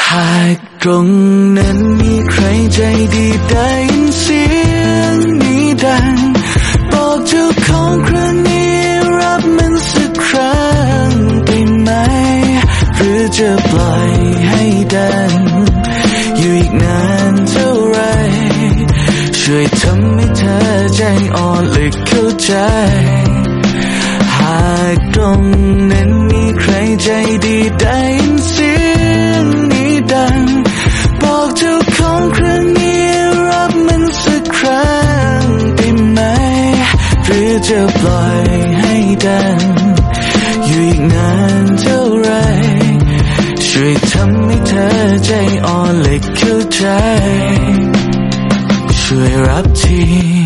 ากตรงนั้นมีใครใจดีได้ยินเสียงนี้ดังบอกเจ้าของครั้งนี้รับมันสักครั้งได้ไหมหรือจะปล่อยให้ดังอยู่อีกนานเท่าไรช่วยทำให้เธอใจอ่อนและเข้าใจหากตรงนั้นมีใครใจดีได้ยินเสียงนี้ดังบอกเจ้าของครั้งนี้รับมันสักครั้งได้ไหมหรือจะปล่อยให้ดังอยู่อีกนานเท่าไรช่วยทำให้เธอใจอ่อนและเข้าใจช่วยรับที